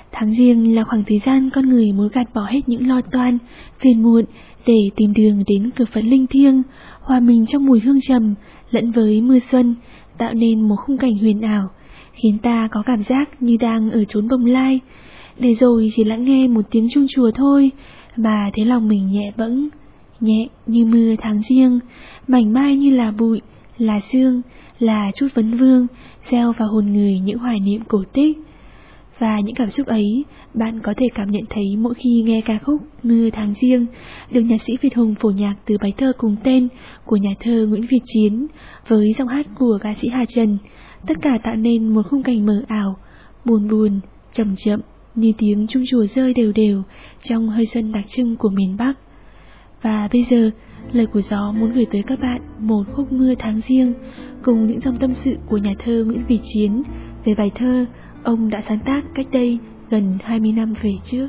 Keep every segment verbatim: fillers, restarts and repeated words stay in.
Tháng Giêng là khoảng thời gian con người muốn gạt bỏ hết những lo toan, phiền muộn để tìm đường đến cửa Phật linh thiêng, hòa mình trong mùi hương trầm lẫn với mưa xuân, tạo nên một khung cảnh huyền ảo, khiến ta có cảm giác như đang ở chốn Bồng Lai, để rồi chỉ lắng nghe một tiếng chuông chùa thôi mà thấy lòng mình nhẹ bẫng, nhẹ như mưa tháng Giêng, mảnh mai như là bụi, là sương, là chút vấn vương, gieo vào hồn người những hoài niệm cổ tích. Và những cảm xúc ấy bạn có thể cảm nhận thấy mỗi khi nghe ca khúc Mưa Tháng Giêng được nhạc sĩ Việt Hùng phổ nhạc từ bài thơ cùng tên của nhà thơ Nguyễn Việt Chiến với giọng hát của ca sĩ Hà Trần. Tất cả tạo nên một khung cảnh mờ ảo, buồn buồn, chậm chậm như tiếng chuông chùa rơi đều đều trong hơi xuân đặc trưng của miền Bắc. Và bây giờ, lời của gió muốn gửi tới các bạn một khúc Mưa Tháng Giêng cùng những dòng tâm sự của nhà thơ Nguyễn Việt Chiến về bài thơ ông đã sáng tác cách đây gần hai mươi năm về trước.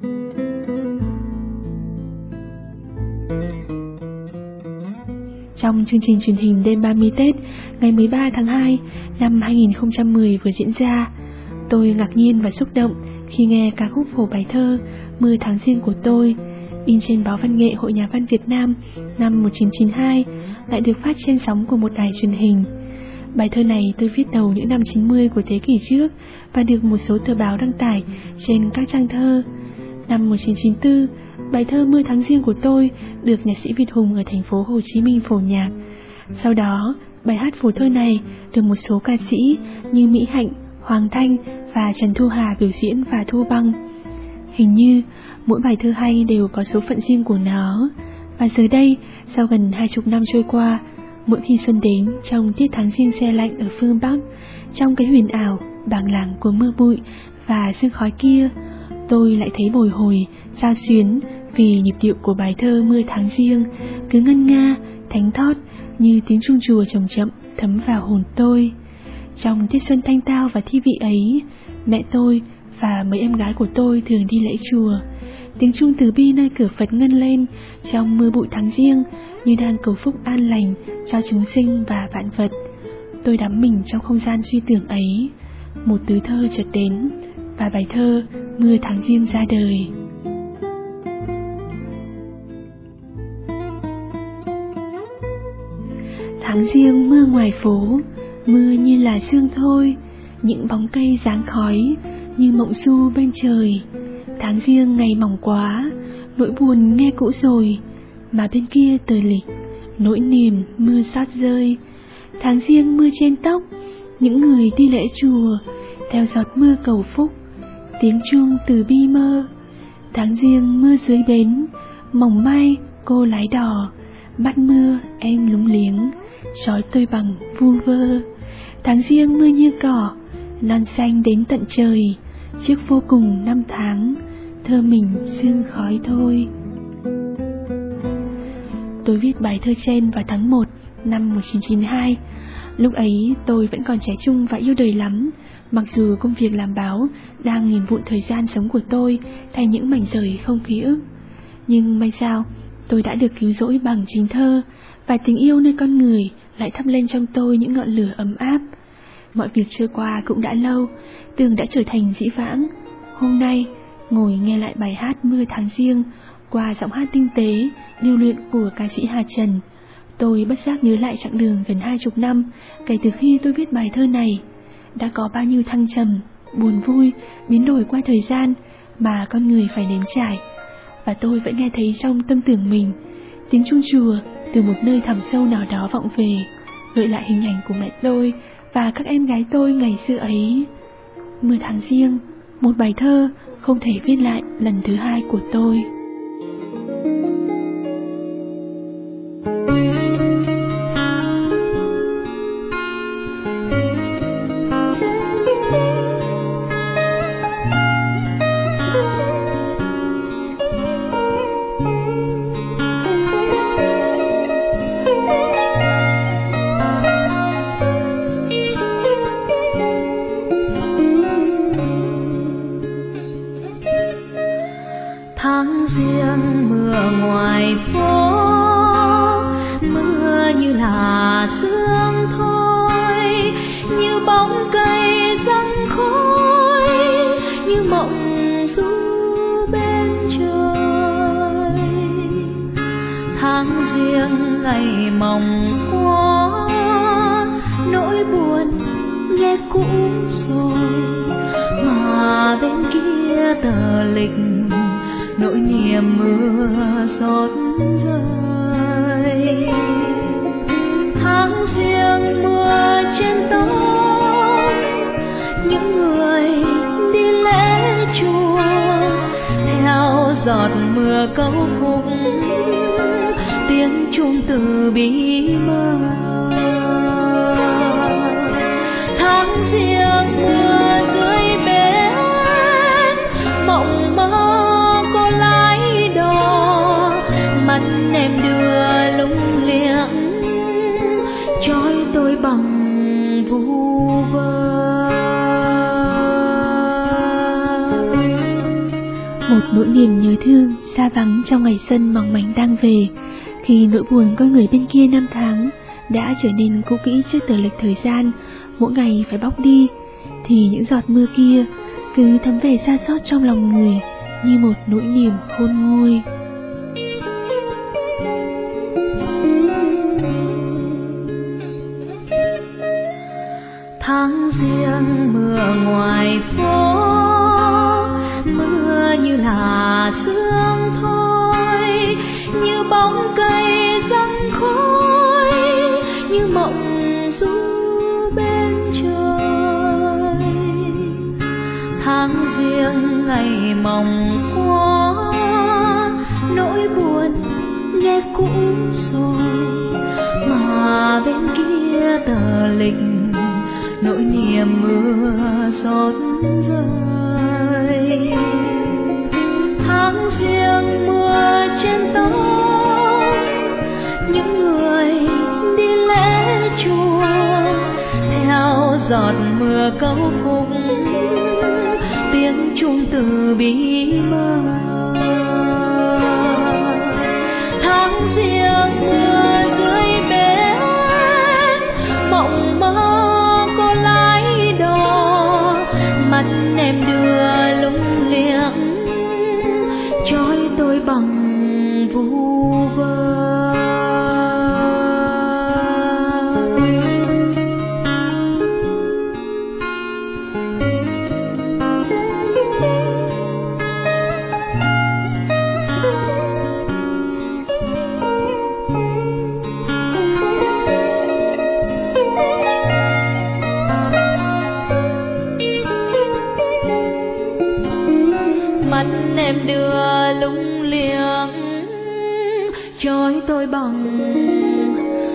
Trong chương trình truyền hình đêm ba mươi Tết ngày mười ba tháng hai năm hai nghìn không trăm mười vừa diễn ra, tôi ngạc nhiên và xúc động khi nghe ca khúc phổ bài thơ Mưa Tháng Giêng của tôi, in trên báo Văn nghệ Hội Nhà văn Việt Nam năm một nghìn chín trăm chín mươi hai, lại được phát trên sóng của một đài truyền hình. Bài thơ này tôi viết đầu những năm chín mươi của thế kỷ trước và được một số tờ báo đăng tải trên các trang thơ. Năm một nghìn chín trăm chín mươi tư, bài thơ Mưa Tháng Giêng của tôi được nhạc sĩ Việt Hùng ở thành phố Hồ Chí Minh phổ nhạc. Sau đó, bài hát phổ thơ này được một số ca sĩ như Mỹ Hạnh, Hoàng Thanh và Trần Thu Hà biểu diễn và thu băng. Hình như mỗi bài thơ hay đều có số phận riêng của nó. Và giờ đây, sau gần hai chục năm trôi qua, mỗi khi xuân đến trong tiết tháng Giêng se lạnh ở phương Bắc, trong cái huyền ảo, bàng làng của mưa bụi và sương khói kia, tôi lại thấy bồi hồi, xao xuyến vì nhịp điệu của bài thơ Mưa Tháng Giêng cứ ngân nga, thánh thót như tiếng chuông chùa chậm chậm thấm vào hồn tôi. Trong tiết xuân thanh tao và thi vị ấy, mẹ tôi và mấy em gái của tôi thường đi lễ chùa. Tiếng chuông từ bi nơi cửa Phật ngân lên trong mưa bụi tháng Giêng như đang cầu phúc an lành cho chúng sinh và vạn vật. Tôi đắm mình trong không gian suy tưởng ấy. Một tứ thơ chợt đến và bài thơ Mưa Tháng Giêng ra đời. Tháng Giêng mưa ngoài phố, mưa như là sương thôi, những bóng cây dáng khói như mộng du bên trời. Tháng Giêng ngày mỏng quá, nỗi buồn nghe cũ rồi, mà bên kia tờ lịch, nỗi niềm mưa xót rơi. Tháng Giêng mưa trên tóc, những người đi lễ chùa, theo giọt mưa cầu phúc, tiếng chuông từ bi mơ. Tháng Giêng mưa dưới bến, mỏng mai cô lái đò, bắt mưa em lúng liếng, trói tôi bằng vu vơ. Tháng Giêng mưa như cỏ, non xanh đến tận trời, trước vô cùng năm tháng, thơ mình sương khói thôi. Tôi viết bài thơ trên vào tháng một năm một nghìn chín trăm chín mươi hai. Lúc ấy tôi vẫn còn trẻ trung và yêu đời lắm, mặc dù công việc làm báo đang nghiền vụn thời gian sống của tôi thành những mảnh rời không ký ức. Nhưng may sao tôi đã được cứu rỗi bằng chính thơ, và tình yêu nơi con người lại thắp lên trong tôi những ngọn lửa ấm áp. Mọi việc trôi qua cũng đã lâu, tưởng đã trở thành dĩ vãng. Hôm nay ngồi nghe lại bài hát Mưa Tháng Giêng qua giọng hát tinh tế, điêu luyện của ca sĩ Hà Trần, tôi bất giác nhớ lại chặng đường gần hai chục năm kể từ khi tôi viết bài thơ này. Đã có bao nhiêu thăng trầm, buồn vui, biến đổi qua thời gian mà con người phải nếm trải. Và tôi vẫn nghe thấy trong tâm tưởng mình tiếng chuông chùa từ một nơi thẳm sâu nào đó vọng về, gợi lại hình ảnh của mẹ tôi và các em gái tôi ngày xưa ấy. Mưa Tháng Giêng, một bài thơ không thể viết lại lần thứ hai của tôi. Tháng Giêng mưa ngoài phố, mưa như là sương thôi, như bóng cây răng khói, như mộng riêng ngày mong quá, nỗi buồn nghe cũ rồi, mà bên kia tờ lịch nỗi niềm mưa xót rơi. Tháng riêng mưa trên tóc những người đi lễ chùa, theo giọt mưa câu khúc tiếng chuông từ bí mơ. Tháng riêng mưa dưới bến mộng mơ cô lái đò, mắt em đưa lung liếng trói tôi bằng vu vơ. Một nỗi niềm nhớ thương xa vắng trong ngày xuân mỏng manh đang về, khi nỗi buồn con người bên kia năm tháng đã trở nên cũ kỹ trước tờ lịch thời gian mỗi ngày phải bóc đi, thì những giọt mưa kia cứ thấm về xa xót trong lòng người như một nỗi niềm khôn nguôi. Tháng riêng mưa ngoài phố, mưa như là sương thôi, như bóng cây răng khói, như mộng du bên trời. Tháng riêng ngày mong quá, nỗi buồn nghe cũ rồi, mà bên kia tờ lịch nỗi niềm mưa xót rơi. Tháng riêng mưa trên tóc những người đi lễ chùa, theo giọt mưa câu khúc tiếng chuông từ bí mơ. Tháng riêng mưa dưới bến mộng mơ cô lái đò, mắt em đưa lung liếng trói tôi bằng vu vơ. Mắt em đưa lung liếng trói tôi bằng